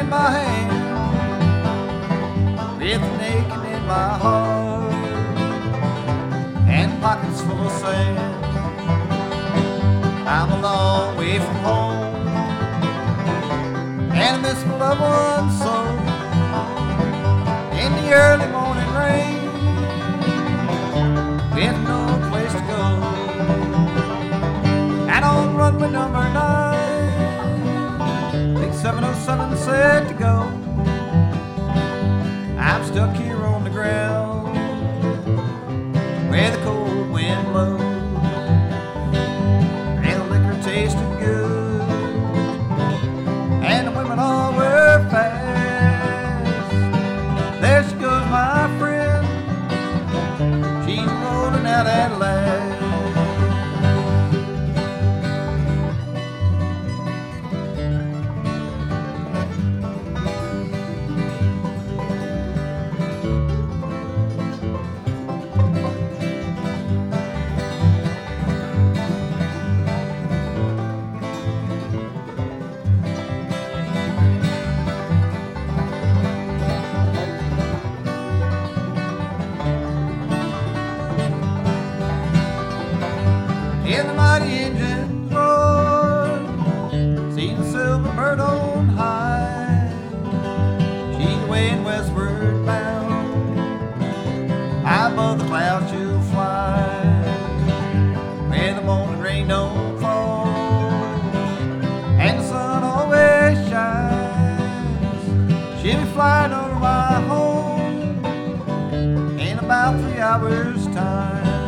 in my hand, with an aching in my heart, and pockets full of sand. I'm a long way from home, and I miss my loved ones so. In the early morning rain, with no place to go, and on runway number 9, big 707 said to go. I'm stuck here on the ground where the cold wind blows, and the liquor tasted good, and the women all were fast. There she goes, my friend, she's rolling out at last. In the mighty engine's roar, see the silver bird on high. She's weighing westward bound, high above the clouds she'll fly, where the morning rain don't fall, and the sun always shines. She'll be flying over my home in about 3 hours' time.